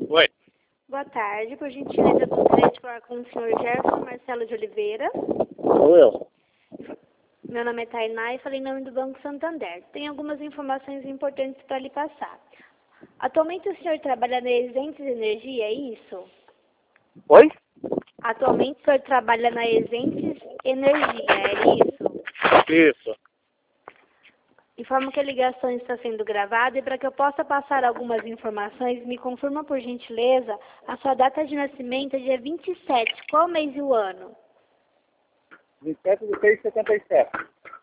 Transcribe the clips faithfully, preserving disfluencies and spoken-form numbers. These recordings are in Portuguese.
Oi. Boa tarde, por gentileza, gostaria de falar com o senhor Gerson Marcelo de Oliveira. Sou eu. Meu nome é Tainá e falei em nome do Banco Santander. Tem algumas informações importantes para lhe passar. Atualmente o senhor trabalha na Exentes Energia, é isso? Oi? Atualmente o senhor trabalha na Exentes Energia, é isso? Isso. Informo que a ligação está sendo gravada e para que eu possa passar algumas informações, me confirma por gentileza a sua data de nascimento é dia vinte e sete, qual mês e o ano? vinte e sete de seis de setenta e sete.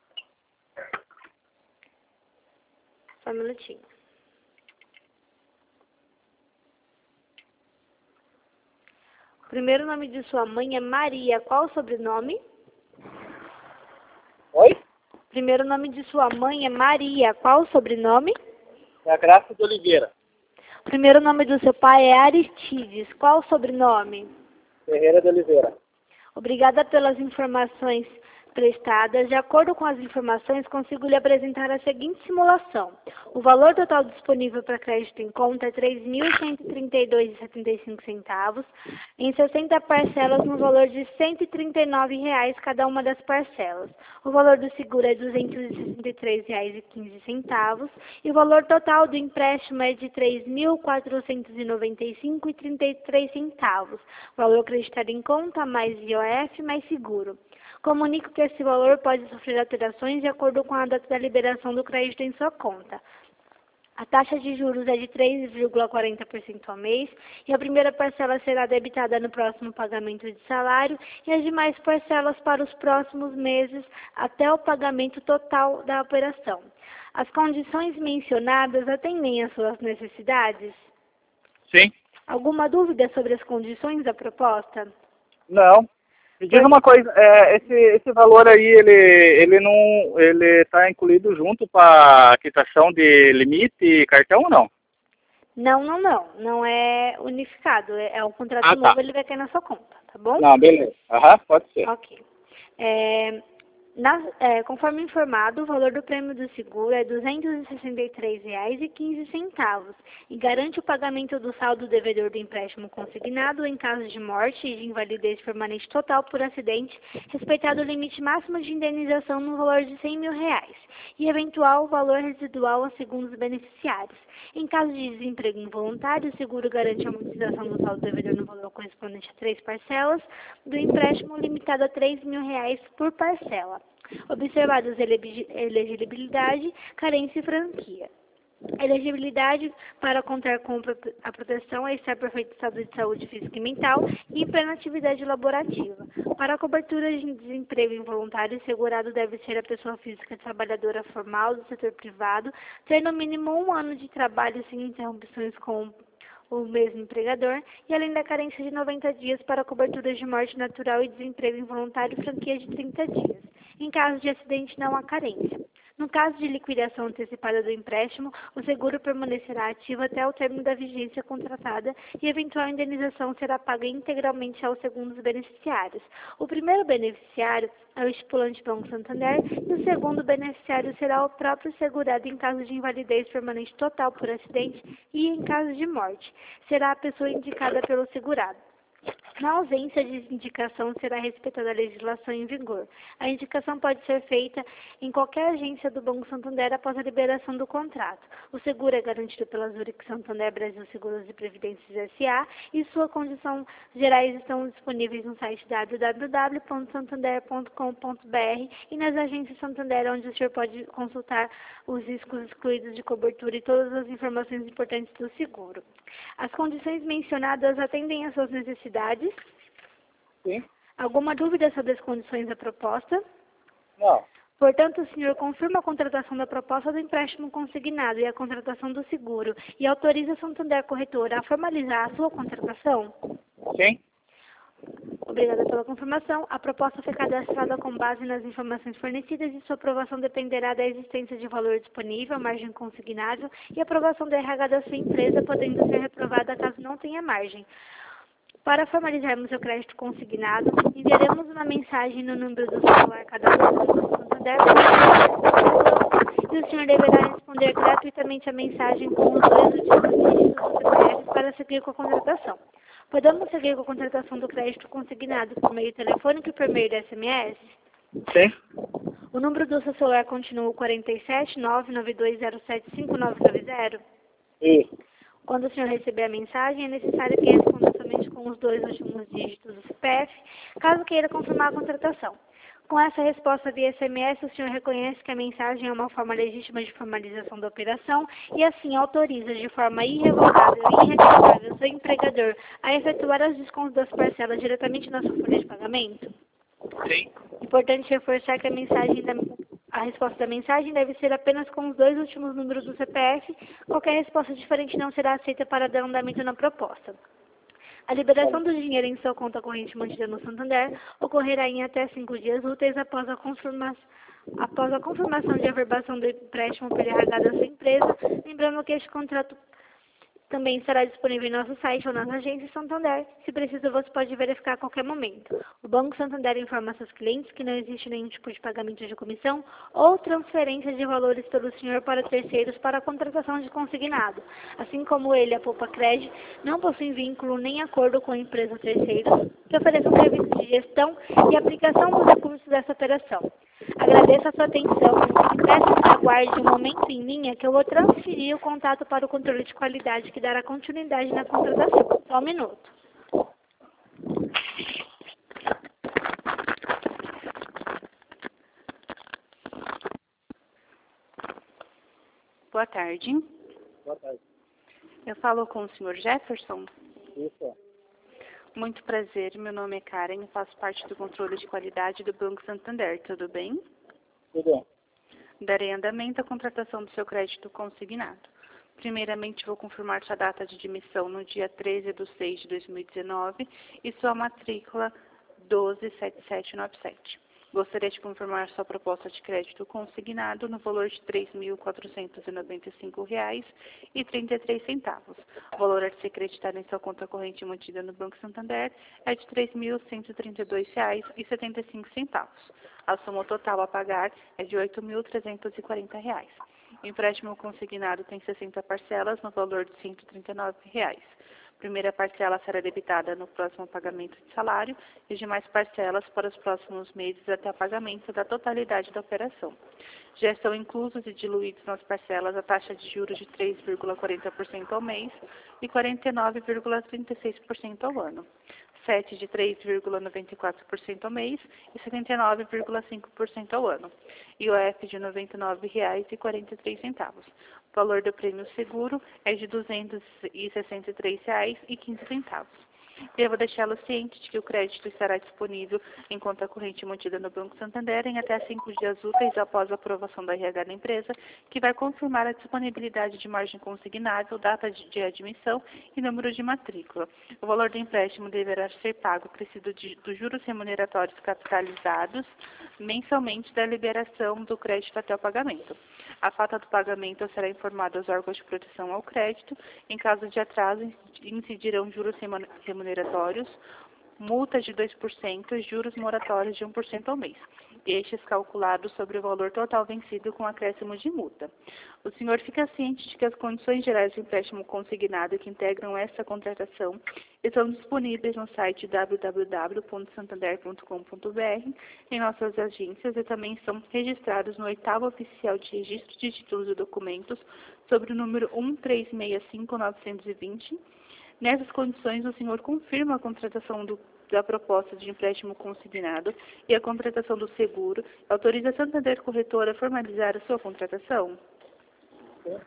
Só um minutinho. O primeiro nome de sua mãe é Maria, qual o sobrenome? Oi? Primeiro nome de sua mãe é Maria, qual o sobrenome? É a Graça de Oliveira. O primeiro nome do seu pai é Aristides, qual o sobrenome? Ferreira de Oliveira. Obrigada pelas informações prestadas. De acordo com as informações, consigo lhe apresentar a seguinte simulação. O valor total disponível para crédito em conta é três mil cento e trinta e dois reais e setenta e cinco centavos, em sessenta parcelas no valor de cento e trinta e nove reais cada uma das parcelas. O valor do seguro é duzentos e sessenta e três reais e quinze centavos e o valor total do empréstimo é de três mil quatrocentos e noventa e cinco reais e trinta e três centavos. Valor acreditado em conta mais I O F mais seguro. Comunico que esse valor pode sofrer alterações de acordo com a data da liberação do crédito em sua conta. A taxa de juros é de três vírgula quarenta por cento ao mês e a primeira parcela será debitada no próximo pagamento de salário e as demais parcelas para os próximos meses até o pagamento total da operação. As condições mencionadas atendem às suas necessidades? Sim. Alguma dúvida sobre as condições da proposta? Não. Me diga uma coisa, é, esse, esse valor aí, ele, ele não, ele está incluído junto com a quitação de limite e cartão ou não? Não, não, não. Não é unificado. É, é um contrato Ah, tá. novo, ele vai cair na sua conta, tá bom? Não, beleza. Aham, pode ser. Ok. É, na, é, conforme informado, o valor do prêmio do seguro é duzentos e sessenta e três reais e quinze centavos e garante o pagamento do saldo devedor do empréstimo consignado em caso de morte e de invalidez permanente total por acidente, respeitado o limite máximo de indenização no valor de cem mil reais e eventual valor residual a segundos beneficiários. Em caso de desemprego involuntário, o seguro garante a amortização do saldo devedor no valor correspondente a três parcelas do empréstimo limitado a três mil reais por parcela. Observados elegibilidade, carência e franquia. Elegibilidade para contar com a proteção é estar em perfeito estado de saúde física e mental e em plena atividade laborativa. Para a cobertura de desemprego involuntário, o segurado deve ser a pessoa física trabalhadora formal do setor privado, ter no mínimo um ano de trabalho sem interrupções com o mesmo empregador, e além da carência de noventa dias para cobertura de morte natural e desemprego involuntário, franquia de trinta dias. Em caso de acidente, não há carência. No caso de liquidação antecipada do empréstimo, o seguro permanecerá ativo até o término da vigência contratada e eventual indenização será paga integralmente aos segundos beneficiários. O primeiro beneficiário é o estipulante Banco Santander e o segundo beneficiário será o próprio segurado em caso de invalidez permanente total por acidente e em caso de morte. Será a pessoa indicada pelo segurado. Na ausência de indicação, será respeitada a legislação em vigor. A indicação pode ser feita em qualquer agência do Banco Santander após a liberação do contrato. O seguro é garantido pela Zurich Santander Brasil Seguros e Previdências S A e suas condições gerais estão disponíveis no site w w w ponto santander ponto com ponto b r e nas agências Santander, onde o senhor pode consultar os riscos excluídos de cobertura e todas as informações importantes do seguro. As condições mencionadas atendem às suas necessidades? Sim. Alguma dúvida sobre as condições da proposta? Não. Portanto, o senhor confirma a contratação da proposta do empréstimo consignado e a contratação do seguro e autoriza a Santander Corretora a formalizar a sua contratação? Sim. Obrigada pela confirmação. A proposta foi cadastrada com base nas informações fornecidas e sua aprovação dependerá da existência de valor disponível, margem consignável e aprovação do R H da sua empresa, podendo ser reprovada caso não tenha margem. Para formalizarmos o crédito consignado, enviaremos uma mensagem no número do celular cadastrado no Santander e o senhor deverá responder gratuitamente a mensagem com os dois últimos dígitos do C P F para se seguir com a contratação. Podemos seguir com a contratação do crédito consignado por meio telefônico e por meio de S M S? Sim. O número do seu celular continua o quarenta e sete, nove nove dois zero sete, cinco nove nove zero? Isso. Quando o senhor receber a mensagem, é necessário que responda somente com os dois últimos dígitos do C P F, caso queira confirmar a contratação. Com essa resposta via S M S, o senhor reconhece que a mensagem é uma forma legítima de formalização da operação e, assim, autoriza de forma irrevogável e irrecusável seu empregador a efetuar os descontos das parcelas diretamente na sua folha de pagamento? Sim. Importante reforçar que a mensagem da, a resposta da mensagem deve ser apenas com os dois últimos números do C P F. Qualquer resposta diferente não será aceita para dar andamento na proposta. A liberação do dinheiro em sua conta corrente mantida no Santander ocorrerá em até cinco dias úteis após a, confirma, após a confirmação de averbação do empréstimo pelo R H da sua empresa, lembrando que este contrato também estará disponível em nosso site ou nas agências Santander. Se preciso, você pode verificar a qualquer momento. O Banco Santander informa seus clientes que não existe nenhum tipo de pagamento de comissão ou transferência de valores pelo senhor para terceiros para a contratação de consignado. Assim como ele, a Poupa Cred, não possui vínculo nem acordo com a empresa terceiros que ofereçam serviços de gestão e aplicação dos recursos dessa operação. Agradeço a sua atenção e peço que aguarde um momento em linha que eu vou transferir o contato para o controle de qualidade que dará continuidade na contratação. Só um minuto. Boa tarde. Boa tarde. Eu falo com o senhor Jefferson. Isso. Muito prazer, meu nome é Karen, eu faço parte do controle de qualidade do Banco Santander, tudo bem? Tudo bem. Darei andamento à contratação do seu crédito consignado. Primeiramente, vou confirmar sua data de admissão no dia treze de seis de dois mil e dezenove e sua matrícula doze sete sete nove sete. Gostaria de confirmar sua proposta de crédito consignado no valor de três mil quatrocentos e noventa e cinco reais e trinta e três centavos. O valor a ser creditado em sua conta corrente mantida no Banco Santander é de três mil cento e trinta e dois reais e setenta e cinco centavos. A soma total a pagar é de oito mil trezentos e quarenta reais. O empréstimo consignado tem sessenta parcelas no valor de cento e trinta e nove reais. A primeira parcela será debitada no próximo pagamento de salário e as demais parcelas para os próximos meses até o pagamento da totalidade da operação. Já estão inclusos e diluídos nas parcelas a taxa de juros de três vírgula quarenta por cento ao mês e quarenta e nove vírgula trinta e seis por cento ao ano, sete de três vírgula noventa e quatro por cento ao mês e setenta e nove vírgula cinco por cento ao ano, I O F de noventa e nove reais e quarenta e três centavos. O valor do prêmio seguro é de duzentos e sessenta e três reais e quinze centavos. Devo deixá-lo ciente de que o crédito estará disponível em conta corrente mantida no Banco Santander em até cinco dias úteis após a aprovação da R H da empresa, que vai confirmar a disponibilidade de margem consignável, data de admissão e número de matrícula. O valor do empréstimo deverá ser pago acrescido de, dos juros remuneratórios capitalizados mensalmente da liberação do crédito até o pagamento. A falta do pagamento será informada aos órgãos de proteção ao crédito. Em caso de atraso, incidirão juros remuneratórios, multa de dois por cento e juros moratórios de um por cento ao mês, estes calculados sobre o valor total vencido com acréscimo de multa. O senhor fica ciente de que as condições gerais de empréstimo consignado que integram esta contratação estão disponíveis no site w w w ponto santander ponto com ponto b r, em nossas agências, e também estão registrados no oitavo oficial de registro de títulos e documentos sobre o número um três seis cinco nove dois zero. Nessas condições, o senhor confirma a contratação do, da proposta de empréstimo consignado e a contratação do seguro, autoriza a Santander Corretora a formalizar a sua contratação? Sim.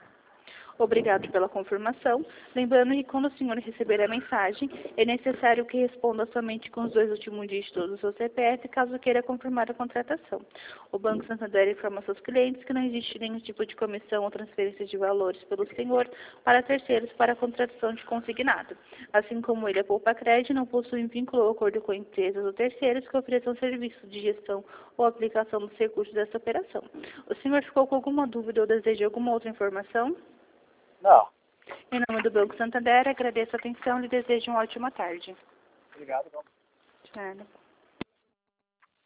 Obrigado pela confirmação. Lembrando que quando o senhor receber a mensagem, é necessário que responda somente com os dois últimos dígitos do seu C P F, caso queira confirmar a contratação. O Banco Santander informa seus clientes que não existe nenhum tipo de comissão ou transferência de valores pelo senhor para terceiros para a contratação de consignado. Assim como ele, a Poupa Cred, não possui vínculo ou acordo com empresas ou terceiros que ofereçam serviços de gestão ou aplicação dos recursos dessa operação. O senhor ficou com alguma dúvida ou deseja alguma outra informação? Não. Em nome do Banco Santander, agradeço a atenção e lhe desejo uma ótima tarde. Obrigado. De nada.